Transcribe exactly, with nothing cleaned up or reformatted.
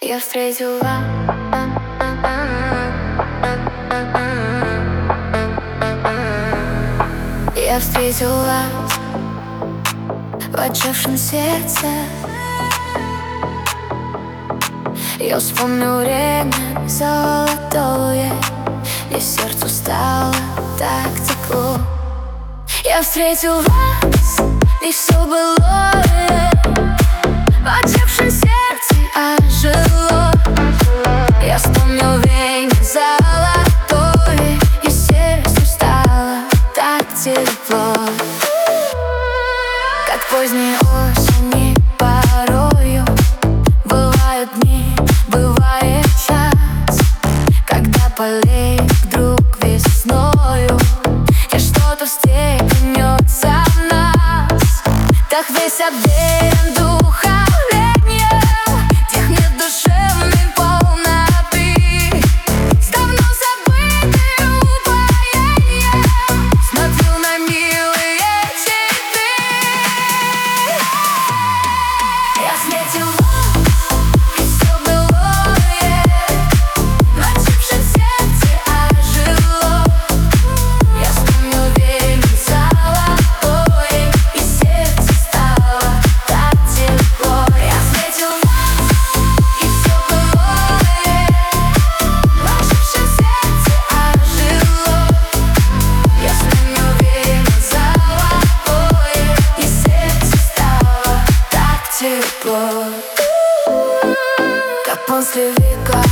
Я встретила Я встретил вас в отжавшем сердце. Я вспомнил время золотое, и сердцу стало так тепло. Я встретил вас, и все былое в отжавшем сердце ожило. Я вспомнил время золотое, и сердцу стало так тепло. Как поздней осени порою бывают дни, бывает час, когда полей вдруг весною и что-то встрепенется в нас. Так весь обверен духовлением тех недушевной полноты, с давно забытым упоением смотрю на милые черты. Я встретил вас, и все былое в отжавшем сердце ожило. Я вспомнил время золотое, и сердце стало так тепло. Я встретил вас, и все былое в отжавшем сердце ожило. Я вспомнил время золотое, и сердце стало так тепло. Как после века